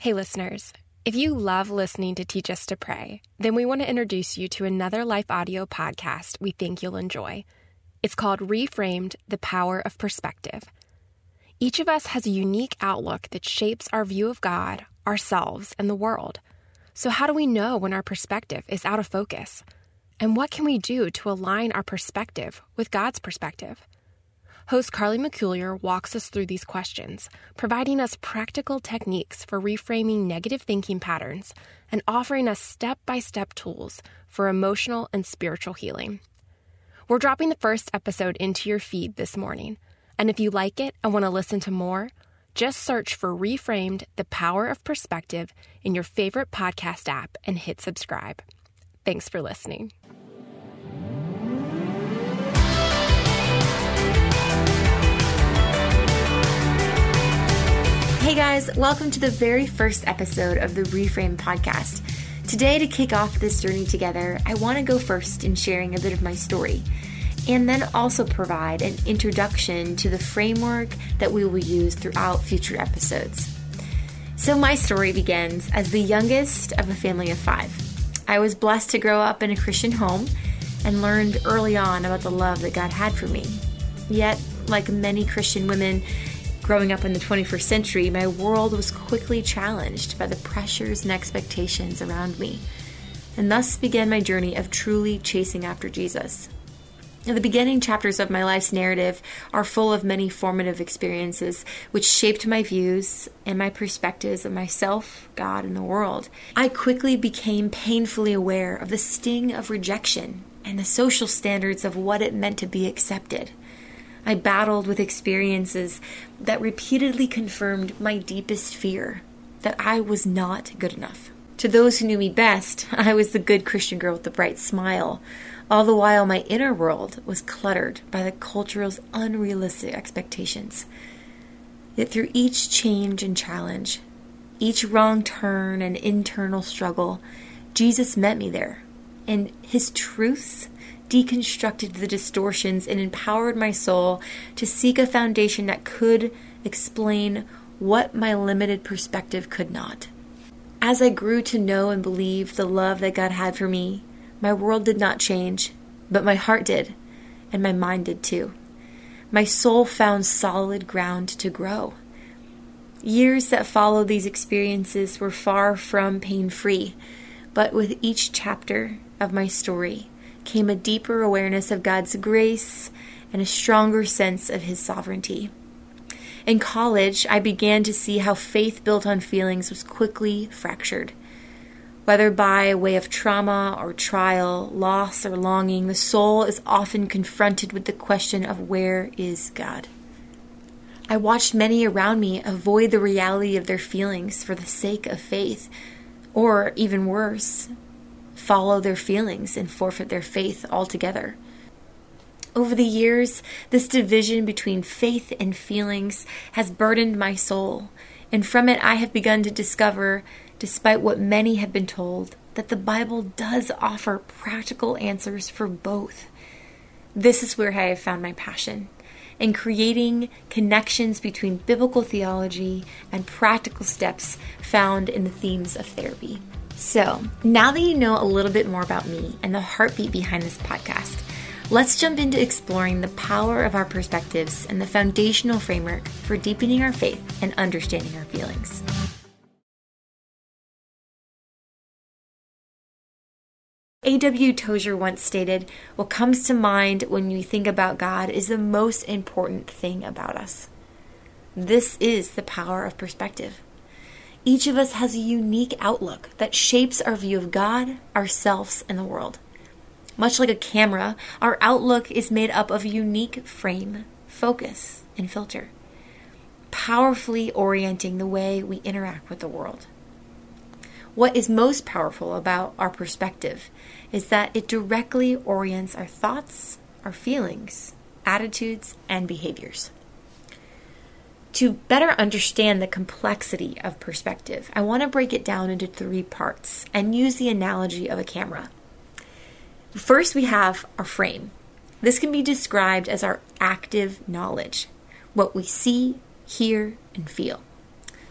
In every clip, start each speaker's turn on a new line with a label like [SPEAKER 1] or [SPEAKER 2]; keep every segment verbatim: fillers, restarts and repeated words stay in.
[SPEAKER 1] Hey listeners, if you love listening to Teach Us to Pray, then we want to introduce you to another Life Audio podcast we think you'll enjoy. It's called Reframed: The Power of Perspective. Each of us has a unique outlook that shapes our view of God, ourselves, and the world. So how do we know when our perspective is out of focus? And what can we do to align our perspective with God's perspective? Host Carly McCulier walks us through these questions, providing us practical techniques for reframing negative thinking patterns and offering us step-by-step tools for emotional and spiritual healing. We're dropping the first episode into your feed this morning, and if you like it and want to listen to more, just search for Reframed: The Power of Perspective in your favorite podcast app and hit subscribe. Thanks for listening.
[SPEAKER 2] Hey guys, welcome to the very first episode of the Reframe podcast. Today, to kick off this journey together, I want to go first in sharing a bit of my story, and then also provide an introduction to the framework that we will use throughout future episodes. So my story begins as the youngest of a family of five. I was blessed to grow up in a Christian home and learned early on about the love that God had for me. Yet, like many Christian women, growing up in the twenty-first century, my world was quickly challenged by the pressures and expectations around me, and thus began my journey of truly chasing after Jesus. Now, the beginning chapters of my life's narrative are full of many formative experiences which shaped my views and my perspectives of myself, God, and the world. I quickly became painfully aware of the sting of rejection and the social standards of what it meant to be accepted. I battled with experiences that repeatedly confirmed my deepest fear, that I was not good enough. To those who knew me best, I was the good Christian girl with the bright smile, all the while my inner world was cluttered by the culture's unrealistic expectations. Yet through each change and challenge, each wrong turn and internal struggle, Jesus met me there, and his truths deconstructed the distortions and empowered my soul to seek a foundation that could explain what my limited perspective could not. As I grew to know and believe the love that God had for me, my world did not change, but my heart did, and my mind did too. My soul found solid ground to grow. Years that followed these experiences were far from pain-free, but with each chapter of my story came a deeper awareness of God's grace and a stronger sense of his sovereignty. In college, I began to see how faith built on feelings was quickly fractured. Whether by way of trauma or trial, loss or longing, the soul is often confronted with the question of where is God? I watched many around me avoid the reality of their feelings for the sake of faith, or even worse, follow their feelings and forfeit their faith altogether. Over the years, this division between faith and feelings has burdened my soul, and from it I have begun to discover, despite what many have been told, that the Bible does offer practical answers for both. This is where I have found my passion, in creating connections between biblical theology and practical steps found in the themes of therapy. So, now that you know a little bit more about me and the heartbeat behind this podcast, let's jump into exploring the power of our perspectives and the foundational framework for deepening our faith and understanding our feelings. A W Tozer once stated, "What comes to mind when you think about God is the most important thing about us." This is the power of perspective. Each of us has a unique outlook that shapes our view of God, ourselves, and the world. Much like a camera, our outlook is made up of a unique frame, focus, and filter, powerfully orienting the way we interact with the world. What is most powerful about our perspective is that it directly orients our thoughts, our feelings, attitudes, and behaviors. To better understand the complexity of perspective, I want to break it down into three parts and use the analogy of a camera. First, we have our frame. This can be described as our active knowledge, what we see, hear, and feel.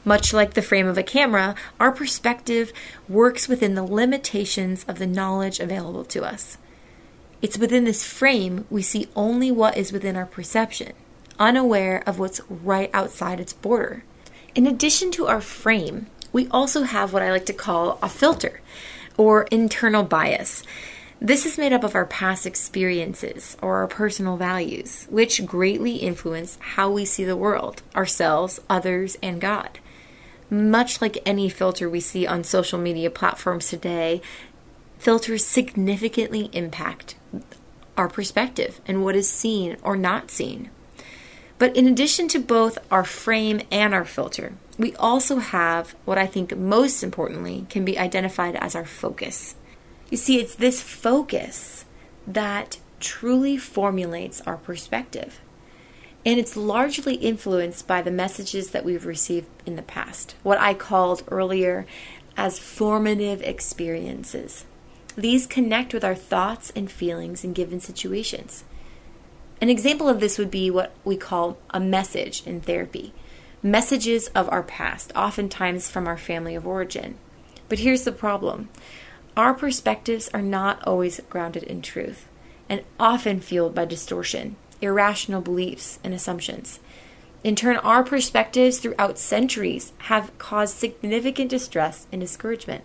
[SPEAKER 2] Much like the frame of a camera, our perspective works within the limitations of the knowledge available to us. It's within this frame we see only what is within our perception, unaware of what's right outside its border. In addition to our frame, we also have what I like to call a filter, or internal bias. This is made up of our past experiences or our personal values, which greatly influence how we see the world, ourselves, others, and God. Much like any filter we see on social media platforms today, filters significantly impact our perspective and what is seen or not seen. But in addition to both our frame and our filter, we also have what I think most importantly can be identified as our focus. You see, it's this focus that truly formulates our perspective. And it's largely influenced by the messages that we've received in the past, what I called earlier as formative experiences. These connect with our thoughts and feelings in given situations. An example of this would be what we call a message in therapy. Messages of our past, oftentimes from our family of origin. But here's the problem. Our perspectives are not always grounded in truth, and often fueled by distortion, irrational beliefs, and assumptions. In turn, our perspectives throughout centuries have caused significant distress and discouragement.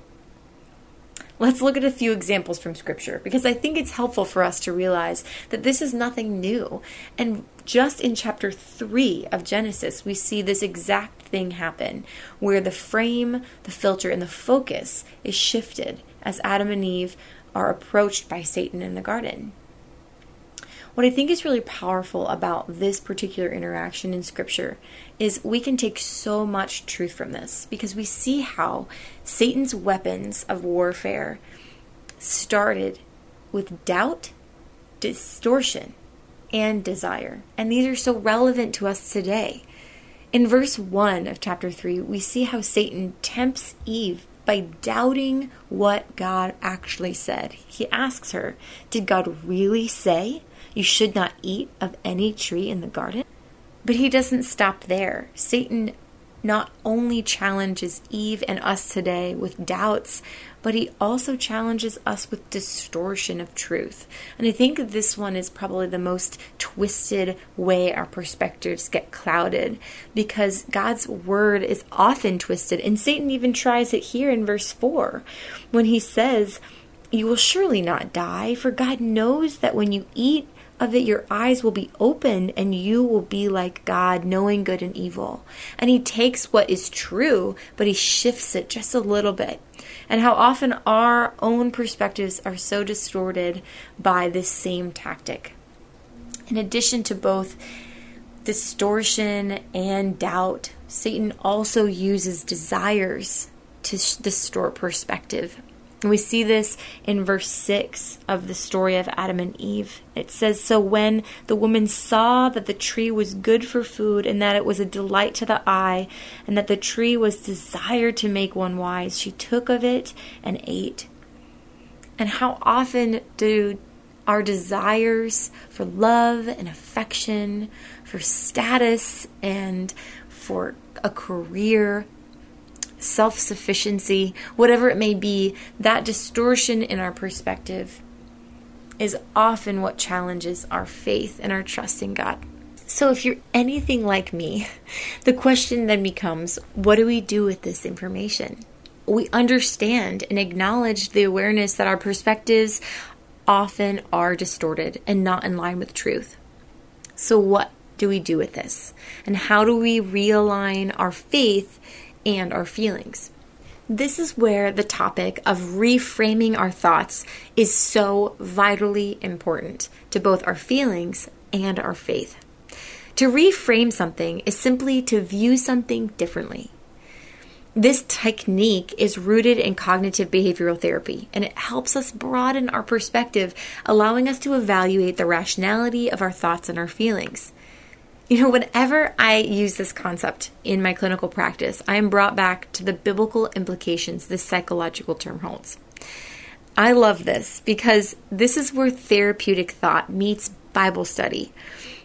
[SPEAKER 2] Let's look at a few examples from Scripture, because I think it's helpful for us to realize that this is nothing new. And just in chapter three of Genesis, we see this exact thing happen, where the frame, the filter, and the focus is shifted as Adam and Eve are approached by Satan in the garden. What I think is really powerful about this particular interaction in Scripture is we can take so much truth from this, because we see how Satan's weapons of warfare started with doubt, distortion, and desire. And these are so relevant to us today. In verse one of chapter three, we see how Satan tempts Eve by doubting what God actually said. He asks her, "Did God really say you should not eat of any tree in the garden?" But he doesn't stop there. Satan not only challenges Eve and us today with doubts, but he also challenges us with distortion of truth. And I think this one is probably the most twisted way our perspectives get clouded, because God's word is often twisted. And Satan even tries it here in verse four, when he says, "You will surely not die, for God knows that when you eat of it, your eyes will be opened and you will be like God, knowing good and evil." And he takes what is true, but he shifts it just a little bit. And how often our own perspectives are so distorted by this same tactic. In addition to both distortion and doubt, Satan also uses desires to distort perspective. And we see this in verse six of the story of Adam and Eve. It says, "So when the woman saw that the tree was good for food, and that it was a delight to the eye, and that the tree was desired to make one wise, she took of it and ate." And how often do our desires for love and affection, for status and for a career, self-sufficiency, whatever it may be, that distortion in our perspective is often what challenges our faith and our trust in God. So if you're anything like me, the question then becomes, what do we do with this information? We understand and acknowledge the awareness that our perspectives often are distorted and not in line with truth. So what do we do with this? And how do we realign our faith and our feelings? This is where the topic of reframing our thoughts is so vitally important to both our feelings and our faith. To reframe something is simply to view something differently. This technique is rooted in cognitive behavioral therapy, and it helps us broaden our perspective, allowing us to evaluate the rationality of our thoughts and our feelings. You know, whenever I use this concept in my clinical practice, I am brought back to the biblical implications this psychological term holds. I love this because this is where therapeutic thought meets Bible study.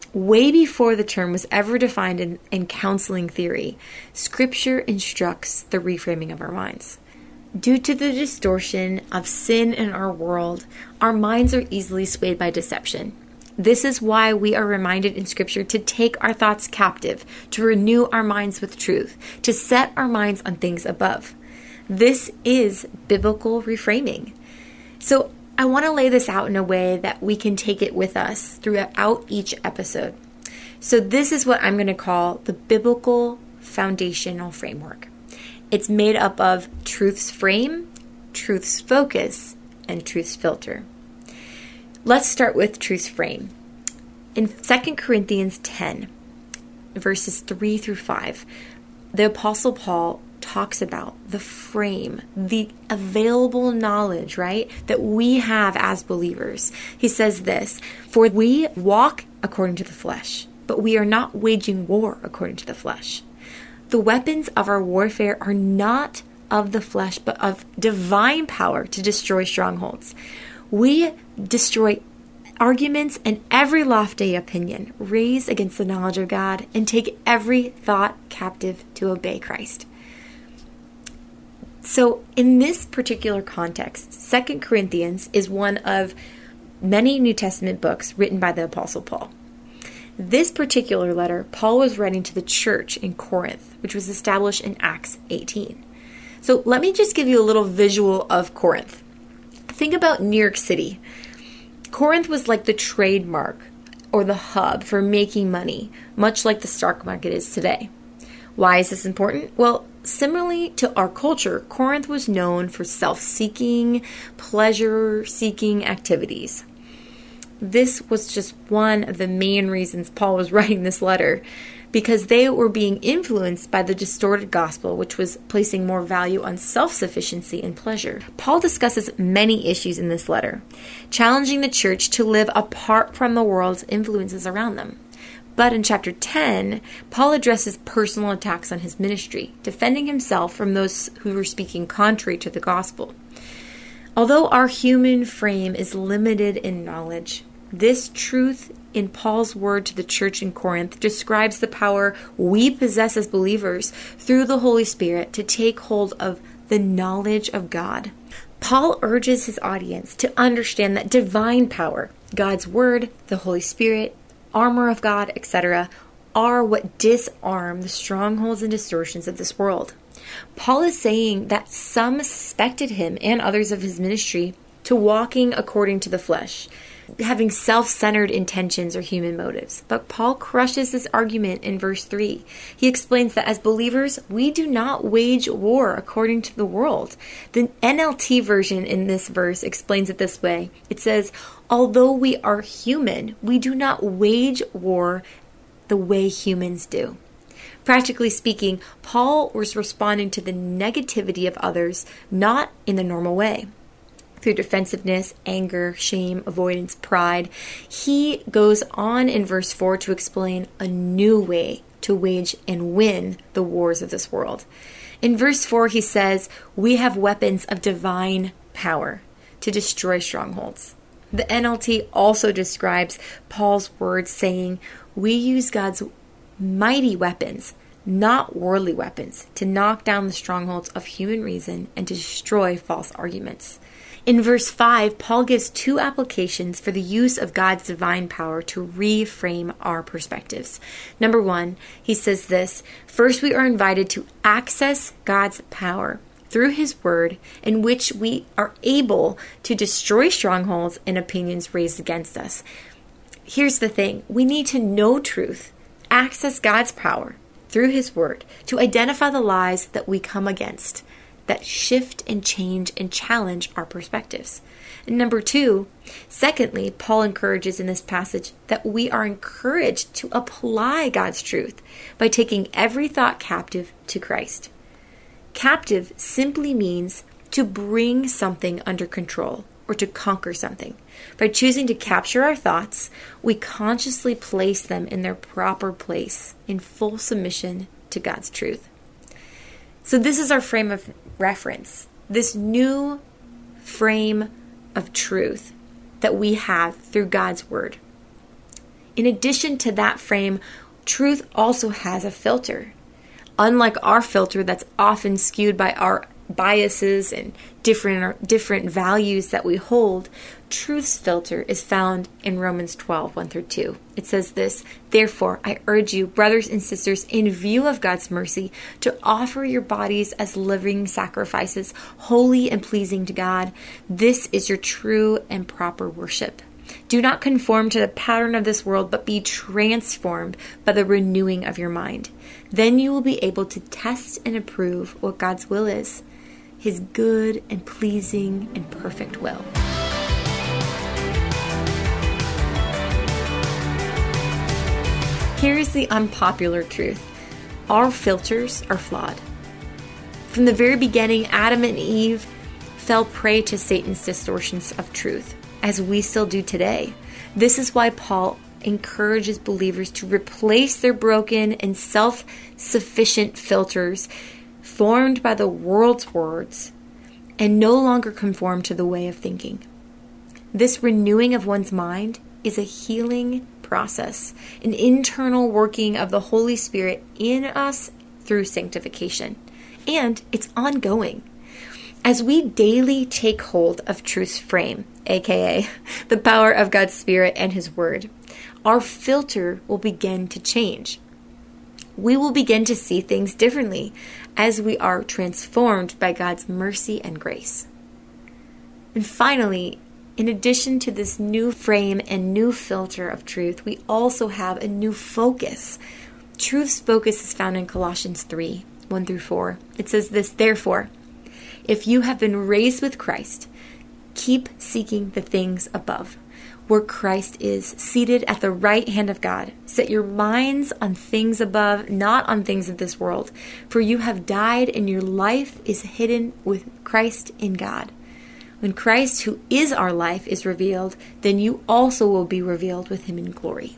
[SPEAKER 2] Way before the term was ever defined in, in counseling theory, Scripture instructs the reframing of our minds. Due to the distortion of sin in our world, our minds are easily swayed by deception. This is why we are reminded in Scripture to take our thoughts captive, to renew our minds with truth, to set our minds on things above. This is biblical reframing. So I want to lay this out in a way that we can take it with us throughout each episode. So this is what I'm going to call the biblical foundational framework. It's made up of truth's frame, truth's focus, and truth's filter. Let's start with truth's frame. In Second Corinthians ten, verses three through five, the Apostle Paul talks about the frame, the available knowledge, right, that we have as believers. He says this, "For we walk according to the flesh, but we are not waging war according to the flesh. The weapons of our warfare are not of the flesh, but of divine power to destroy strongholds. We destroy arguments and every lofty opinion raised against the knowledge of God and take every thought captive to obey Christ." So in this particular context, Second Corinthians is one of many New Testament books written by the Apostle Paul. This particular letter, Paul was writing to the church in Corinth, which was established in Acts eighteen. So let me just give you a little visual of Corinth. Think about New York City. Corinth was like the trademark or the hub for making money, much like the stock market is today. Why is this important? Well, similarly to our culture, Corinth was known for self-seeking, pleasure-seeking activities. This was just one of the main reasons Paul was writing this letter, because they were being influenced by the distorted gospel, which was placing more value on self-sufficiency and pleasure. Paul discusses many issues in this letter, challenging the church to live apart from the world's influences around them. But in chapter ten, Paul addresses personal attacks on his ministry, defending himself from those who were speaking contrary to the gospel. Although our human frame is limited in knowledge, this truth in Paul's word to the church in Corinth describes the power we possess as believers through the Holy Spirit to take hold of the knowledge of God. Paul urges his audience to understand that divine power, God's word, the Holy Spirit, armor of God, et cetera, are what disarm the strongholds and distortions of this world. Paul is saying that some suspected him and others of his ministry to walking according to the flesh, having self-centered intentions or human motives. But Paul crushes this argument in verse three. He explains that as believers, we do not wage war according to the world. The N L T version in this verse explains it this way. It says, "Although we are human, we do not wage war the way humans do." Practically speaking, Paul was responding to the negativity of others, not in the normal way. Through defensiveness, anger, shame, avoidance, pride. He goes on in verse four to explain a new way to wage and win the wars of this world. In verse four, he says, "We have weapons of divine power to destroy strongholds." The N L T also describes Paul's words saying, "We use God's mighty weapons, not worldly weapons, to knock down the strongholds of human reason and to destroy false arguments." In verse five, Paul gives two applications for the use of God's divine power to reframe our perspectives. Number one, he says this, first we are invited to access God's power through his word, in which we are able to destroy strongholds and opinions raised against us. Here's the thing, we need to know truth, access God's power through his word to identify the lies that we come against, that shift and change and challenge our perspectives. And number two, secondly, Paul encourages in this passage that we are encouraged to apply God's truth by taking every thought captive to Christ. Captive simply means to bring something under control or to conquer something. By choosing to capture our thoughts, we consciously place them in their proper place in full submission to God's truth. So this is our frame of reference, this new frame of truth that we have through God's word. In addition to that frame, truth also has a filter. Unlike our filter that's often skewed by our biases and different different values that we hold, truth's filter is found in Romans twelve, one through two. It says this, "Therefore, I urge you, brothers and sisters, in view of God's mercy, to offer your bodies as living sacrifices, holy and pleasing to God. This is your true and proper worship. Do not conform to the pattern of this world, but be transformed by the renewing of your mind. Then you will be able to test and approve what God's will is, His good and pleasing and perfect will." Here's the unpopular truth. Our filters are flawed. From the very beginning, Adam and Eve fell prey to Satan's distortions of truth, as we still do today. This is why Paul encourages believers to replace their broken and self-sufficient filters formed by the world's words and no longer conform to the way of thinking. This renewing of one's mind is a healing process, an internal working of the Holy Spirit in us through sanctification. And it's ongoing. As we daily take hold of truth's frame, aka the power of God's Spirit and His Word, our filter will begin to change. We will begin to see things differently as we are transformed by God's mercy and grace. And finally, in addition to this new frame and new filter of truth, we also have a new focus. Truth's focus is found in Colossians three, one through four. It says this, "Therefore, if you have been raised with Christ, keep seeking the things above, where Christ is, seated at the right hand of God. Set your minds on things above, not on things of this world. For you have died, and your life is hidden with Christ in God. When Christ, who is our life, is revealed, then you also will be revealed with Him in glory."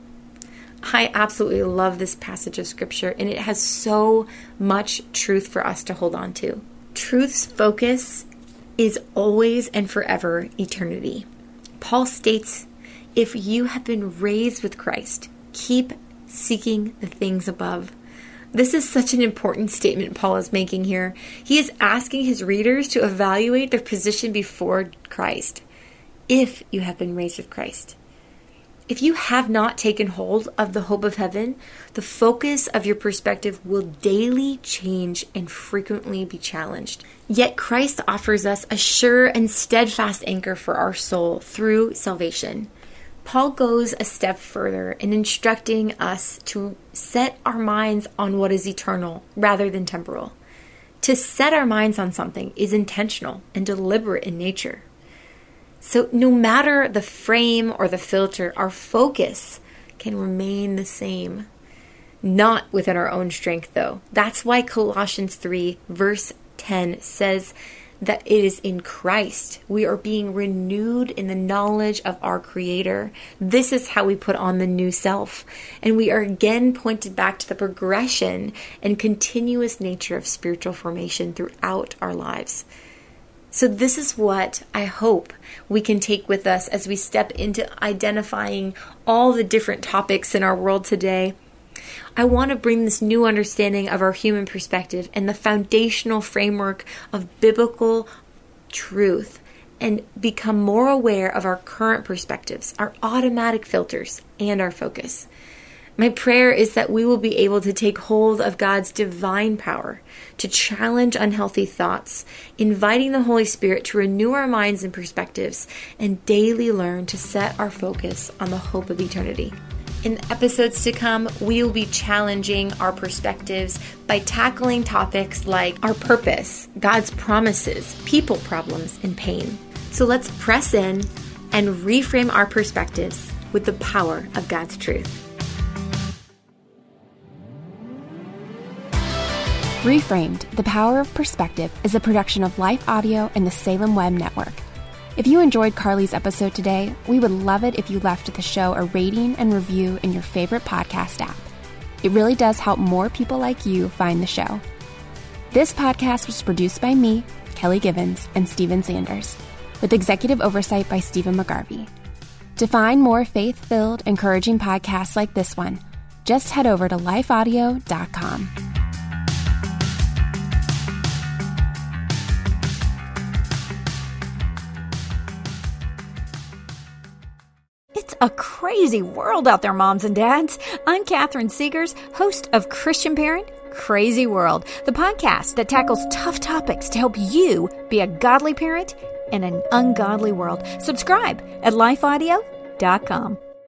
[SPEAKER 2] I absolutely love this passage of Scripture, and it has so much truth for us to hold on to. Truth's focus is always and forever eternity. Paul states, if you have been raised with Christ, keep seeking the things above. This is such an important statement Paul is making here. He is asking his readers to evaluate their position before Christ, if you have been raised with Christ. If you have not taken hold of the hope of heaven, the focus of your perspective will daily change and frequently be challenged. Yet Christ offers us a sure and steadfast anchor for our soul through salvation. Paul goes a step further in instructing us to set our minds on what is eternal rather than temporal. To set our minds on something is intentional and deliberate in nature. So no matter the frame or the filter, our focus can remain the same. Not within our own strength, though. That's why Colossians three, verse ten says that it is in Christ we are being renewed in the knowledge of our Creator. This is how we put on the new self. And we are again pointed back to the progression and continuous nature of spiritual formation throughout our lives. So this is what I hope we can take with us as we step into identifying all the different topics in our world today. I want to bring this new understanding of our human perspective and the foundational framework of biblical truth and become more aware of our current perspectives, our automatic filters, and our focus. My prayer is that we will be able to take hold of God's divine power to challenge unhealthy thoughts, inviting the Holy Spirit to renew our minds and perspectives, and daily learn to set our focus on the hope of eternity. In episodes to come, we will be challenging our perspectives by tackling topics like our purpose, God's promises, people problems, and pain. So let's press in and reframe our perspectives with the power of God's truth.
[SPEAKER 1] Reframed, The Power of Perspective is a production of Life Audio and the Salem Web Network. If you enjoyed Carly's episode today, we would love it if you left the show a rating and review in your favorite podcast app. It really does help more people like you find the show. This podcast was produced by me, Kelly Givens, and Steven Sanders, with executive oversight by Stephen McGarvey. To find more faith-filled, encouraging podcasts like this one, just head over to life audio dot com.
[SPEAKER 3] It's a crazy world out there, moms and dads. I'm Catherine Segars, host of Christian Parent Crazy World, the podcast that tackles tough topics to help you be a godly parent in an ungodly world. Subscribe at life audio dot com.